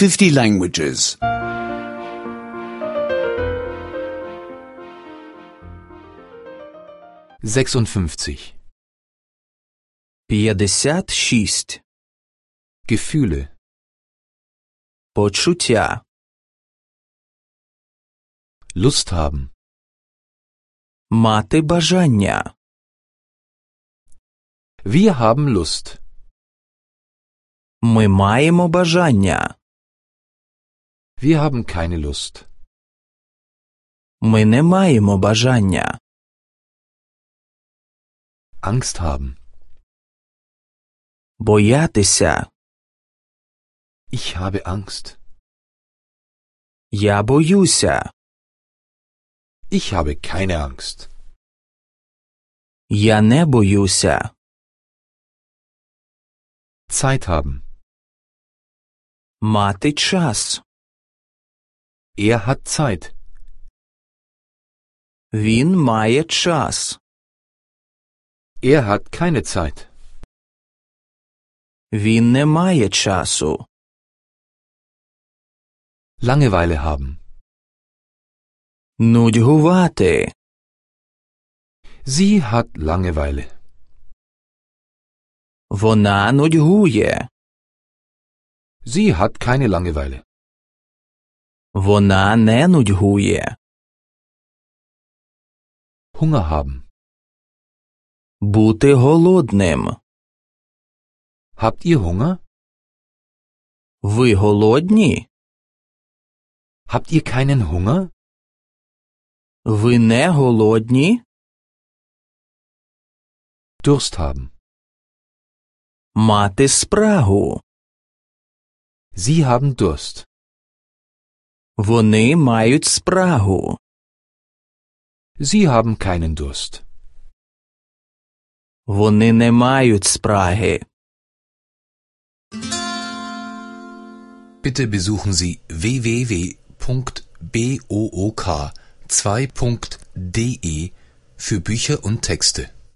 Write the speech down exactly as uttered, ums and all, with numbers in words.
fifty languages. sechsundfünfzig. п'ятдесят шість. Gefühle. Почуття. Lust haben. Мати бажання. Wir haben Lust. Ми маємо бажання. Wir haben keine Lust. Ми не маємо бажання. Angst haben. Боятися. Ich habe Angst. Я боюся. Ich habe keine Angst. Я не боюся. Zeit haben. Мати час. Er hat Zeit. Він має час. Er hat keine Zeit. Він не має часу. Langeweile haben. Нудьгувати. Sie hat Langeweile. Вона нудьгує. Sie hat keine Langeweile. Вона не нудьгує. Hunger haben. Бути голодним. Habt ihr Hunger? Ви голодні? Habt ihr keinen Hunger? Ви не голодні? Durst haben. Мати спрагу. Sie haben Durst. Вони мають спрагу. Sie haben keinen Durst. Вони не мають спраги. Bitte besuchen Sie w w w punkt book zwei punkt de für Bücher und Texte.